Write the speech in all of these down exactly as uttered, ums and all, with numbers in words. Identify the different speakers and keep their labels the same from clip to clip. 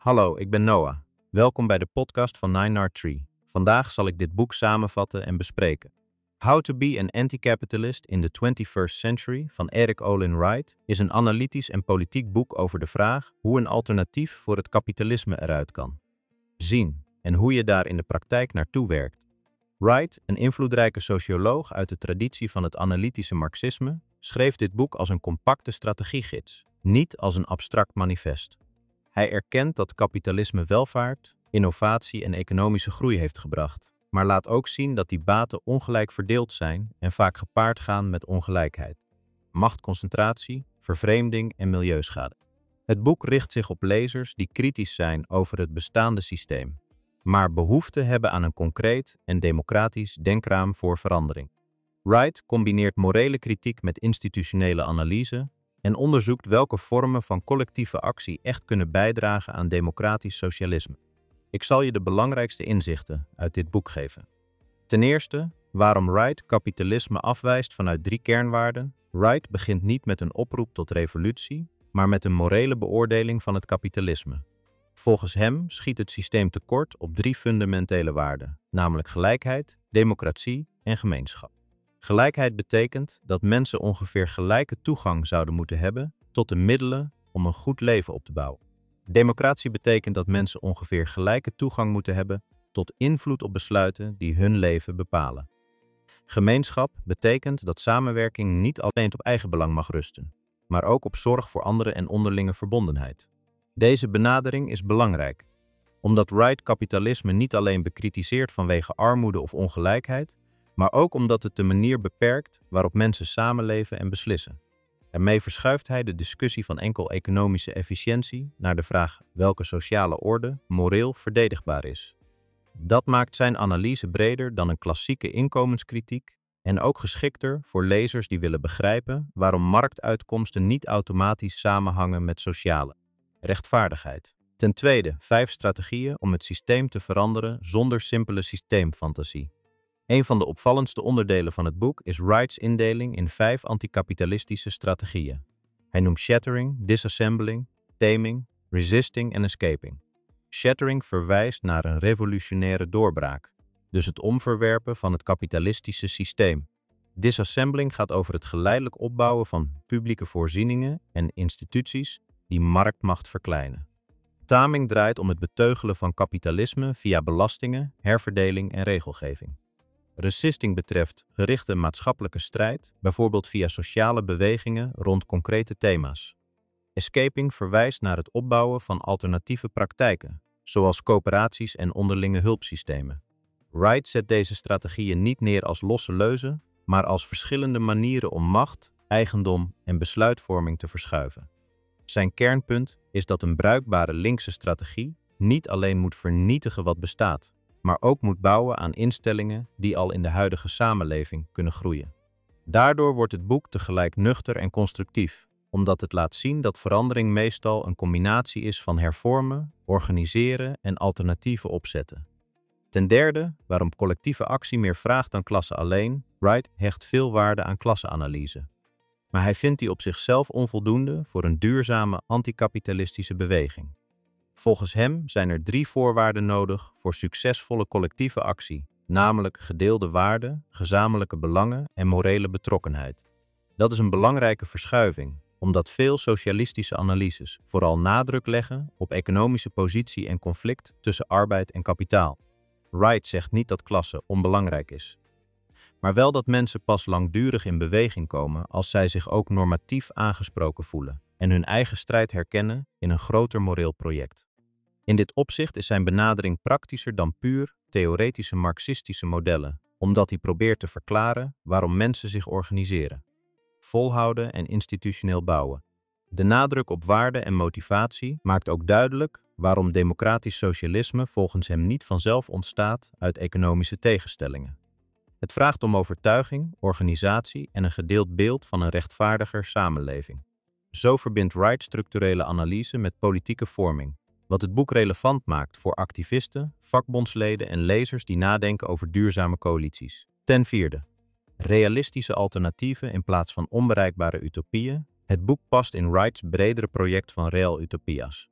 Speaker 1: Hallo, ik ben Noah. Welkom bij de podcast van Nine Yard Tree. Vandaag zal ik dit boek samenvatten en bespreken. How to be an Anti-Capitalist in the twenty-first Century van Eric Olin Wright is een analytisch en politiek boek over de vraag hoe een alternatief voor het kapitalisme eruit kan zien en hoe je daar in de praktijk naartoe werkt. Wright, een invloedrijke socioloog uit de traditie van het analytische marxisme, schreef dit boek als een compacte strategiegids, niet als een abstract manifest. Hij erkent dat kapitalisme welvaart, innovatie en economische groei heeft gebracht, maar laat ook zien dat die baten ongelijk verdeeld zijn en vaak gepaard gaan met ongelijkheid, machtconcentratie, vervreemding en milieuschade. Het boek richt zich op lezers die kritisch zijn over het bestaande systeem, maar behoefte hebben aan een concreet en democratisch denkraam voor verandering. Wright combineert morele kritiek met institutionele analyse en onderzoekt welke vormen van collectieve actie echt kunnen bijdragen aan democratisch socialisme. Ik zal je de belangrijkste inzichten uit dit boek geven. Ten eerste, waarom Wright kapitalisme afwijst vanuit drie kernwaarden. Wright begint niet met een oproep tot revolutie, maar met een morele beoordeling van het kapitalisme. Volgens hem schiet het systeem tekort op drie fundamentele waarden, namelijk gelijkheid, democratie en gemeenschap. Gelijkheid betekent dat mensen ongeveer gelijke toegang zouden moeten hebben tot de middelen om een goed leven op te bouwen. Democratie betekent dat mensen ongeveer gelijke toegang moeten hebben tot invloed op besluiten die hun leven bepalen. Gemeenschap betekent dat samenwerking niet alleen op eigen belang mag rusten, maar ook op zorg voor anderen en onderlinge verbondenheid. Deze benadering is belangrijk, omdat Wright kapitalisme niet alleen bekritiseert vanwege armoede of ongelijkheid, maar ook omdat het de manier beperkt waarop mensen samenleven en beslissen. Ermee verschuift hij de discussie van enkel economische efficiëntie naar de vraag welke sociale orde moreel verdedigbaar is. Dat maakt zijn analyse breder dan een klassieke inkomenskritiek en ook geschikter voor lezers die willen begrijpen waarom marktuitkomsten niet automatisch samenhangen met sociale rechtvaardigheid. Ten tweede, vijf strategieën om het systeem te veranderen zonder simpele systeemfantasie. Een van de opvallendste onderdelen van het boek is Wrights indeling in vijf anticapitalistische strategieën. Hij noemt shattering, disassembling, taming, resisting en escaping. Shattering verwijst naar een revolutionaire doorbraak, dus het omverwerpen van het kapitalistische systeem. Disassembling gaat over het geleidelijk opbouwen van publieke voorzieningen en instituties die marktmacht verkleinen. Taming draait om het beteugelen van kapitalisme via belastingen, herverdeling en regelgeving. Resisting betreft gerichte maatschappelijke strijd, bijvoorbeeld via sociale bewegingen rond concrete thema's. Escaping verwijst naar het opbouwen van alternatieve praktijken, zoals coöperaties en onderlinge hulpsystemen. Wright zet deze strategieën niet neer als losse leuzen, maar als verschillende manieren om macht, eigendom en besluitvorming te verschuiven. Zijn kernpunt is dat een bruikbare linkse strategie niet alleen moet vernietigen wat bestaat, maar ook moet bouwen aan instellingen die al in de huidige samenleving kunnen groeien. Daardoor wordt het boek tegelijk nuchter en constructief, omdat het laat zien dat verandering meestal een combinatie is van hervormen, organiseren en alternatieven opzetten. Ten derde, waarom collectieve actie meer vraagt dan klasse alleen. Wright hecht veel waarde aan klasseanalyse, maar hij vindt die op zichzelf onvoldoende voor een duurzame anticapitalistische beweging. Volgens hem zijn er drie voorwaarden nodig voor succesvolle collectieve actie, namelijk gedeelde waarden, gezamenlijke belangen en morele betrokkenheid. Dat is een belangrijke verschuiving, omdat veel socialistische analyses vooral nadruk leggen op economische positie en conflict tussen arbeid en kapitaal. Wright zegt niet dat klasse onbelangrijk is, maar wel dat mensen pas langdurig in beweging komen als zij zich ook normatief aangesproken voelen en hun eigen strijd herkennen in een groter moreel project. In dit opzicht is zijn benadering praktischer dan puur theoretische marxistische modellen, omdat hij probeert te verklaren waarom mensen zich organiseren, volhouden en institutioneel bouwen. De nadruk op waarde en motivatie maakt ook duidelijk waarom democratisch socialisme volgens hem niet vanzelf ontstaat uit economische tegenstellingen. Het vraagt om overtuiging, organisatie en een gedeeld beeld van een rechtvaardiger samenleving. Zo verbindt Wright structurele analyse met politieke vorming, wat het boek relevant maakt voor activisten, vakbondsleden en lezers die nadenken over duurzame coalities. Ten vierde, realistische alternatieven in plaats van onbereikbare utopieën. Het boek past in Wrights bredere project van Real Utopias.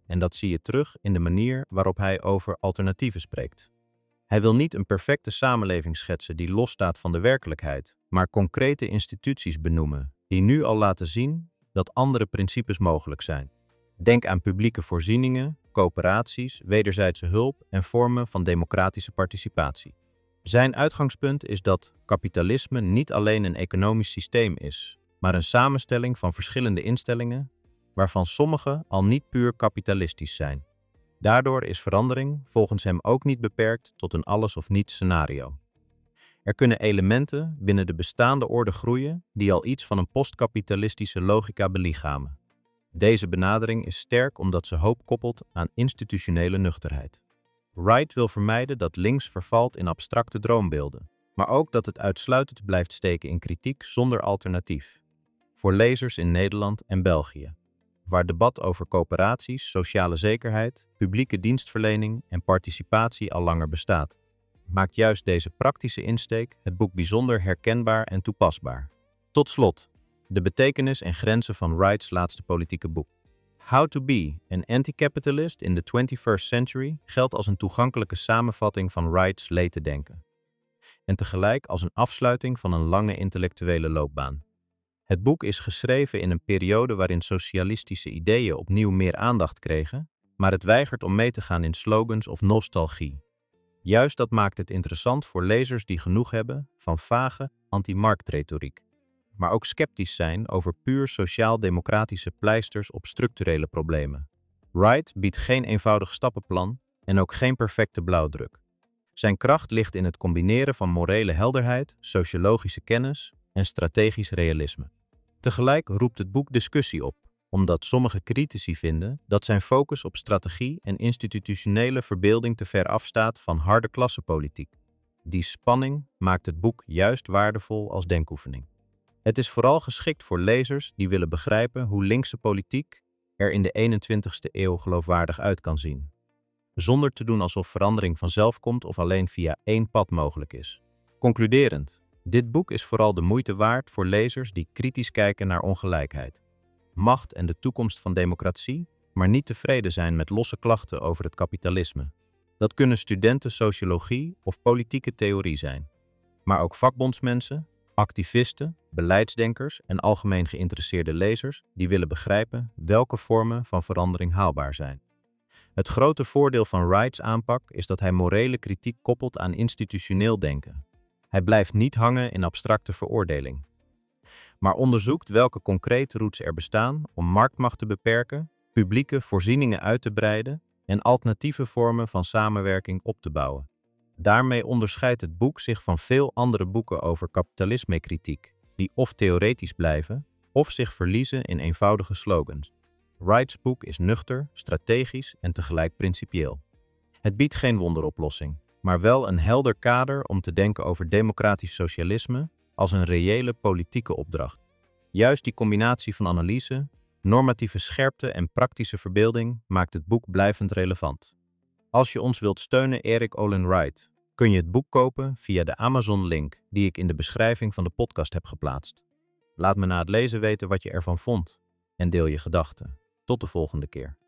Speaker 1: en dat zie je terug in de manier waarop hij over alternatieven spreekt. Hij wil niet een perfecte samenleving schetsen die losstaat van de werkelijkheid, maar concrete instituties benoemen, die nu al laten zien dat andere principes mogelijk zijn. Denk aan publieke voorzieningen, coöperaties, wederzijdse hulp en vormen van democratische participatie. Zijn uitgangspunt is dat kapitalisme niet alleen een economisch systeem is, maar een samenstelling van verschillende instellingen, waarvan sommige al niet puur kapitalistisch zijn. Daardoor is verandering volgens hem ook niet beperkt tot een alles-of-niets scenario. Er kunnen elementen binnen de bestaande orde groeien die al iets van een postkapitalistische logica belichamen. Deze benadering is sterk omdat ze hoop koppelt aan institutionele nuchterheid. Wright wil vermijden dat links vervalt in abstracte droombeelden, maar ook dat het uitsluitend blijft steken in kritiek zonder alternatief. Voor lezers in Nederland en België, waar debat over coöperaties, sociale zekerheid, publieke dienstverlening en participatie al langer bestaat, maakt juist deze praktische insteek het boek bijzonder herkenbaar en toepasbaar. Tot slot, de betekenis en grenzen van Wrights laatste politieke boek. How to be an Anti-Capitalist in the twenty-first Century geldt als een toegankelijke samenvatting van Wrights leeddenken en tegelijk als een afsluiting van een lange intellectuele loopbaan. Het boek is geschreven in een periode waarin socialistische ideeën opnieuw meer aandacht kregen, maar het weigert om mee te gaan in slogans of nostalgie. Juist dat maakt het interessant voor lezers die genoeg hebben van vage anti-marktretoriek, maar ook sceptisch zijn over puur sociaal-democratische pleisters op structurele problemen. Wright biedt geen eenvoudig stappenplan en ook geen perfecte blauwdruk. Zijn kracht ligt in het combineren van morele helderheid, sociologische kennis en strategisch realisme. Tegelijk roept het boek discussie op, omdat sommige critici vinden dat zijn focus op strategie en institutionele verbeelding te ver afstaat van harde klassenpolitiek. Die spanning maakt het boek juist waardevol als denkoefening. Het is vooral geschikt voor lezers die willen begrijpen hoe linkse politiek er in de eenentwintigste eeuw geloofwaardig uit kan zien, zonder te doen alsof verandering vanzelf komt of alleen via één pad mogelijk is. Concluderend, dit boek is vooral de moeite waard voor lezers die kritisch kijken naar ongelijkheid, macht en de toekomst van democratie, maar niet tevreden zijn met losse klachten over het kapitalisme. Dat kunnen studenten sociologie of politieke theorie zijn, maar ook vakbondsmensen, activisten, beleidsdenkers en algemeen geïnteresseerde lezers die willen begrijpen welke vormen van verandering haalbaar zijn. Het grote voordeel van Wrights aanpak is dat hij morele kritiek koppelt aan institutioneel denken. Hij blijft niet hangen in abstracte veroordeling, maar onderzoekt welke concrete routes er bestaan om marktmacht te beperken, publieke voorzieningen uit te breiden en alternatieve vormen van samenwerking op te bouwen. Daarmee onderscheidt het boek zich van veel andere boeken over kapitalismekritiek, die of theoretisch blijven, of zich verliezen in eenvoudige slogans. Wrights boek is nuchter, strategisch en tegelijk principieel. Het biedt geen wonderoplossing, maar wel een helder kader om te denken over democratisch socialisme als een reële politieke opdracht. Juist die combinatie van analyse, normatieve scherpte en praktische verbeelding maakt het boek blijvend relevant. Als je ons wilt steunen, Erik Olin Wright, kun je het boek kopen via de Amazon-link die ik in de beschrijving van de podcast heb geplaatst. Laat me na het lezen weten wat je ervan vond en deel je gedachten. Tot de volgende keer.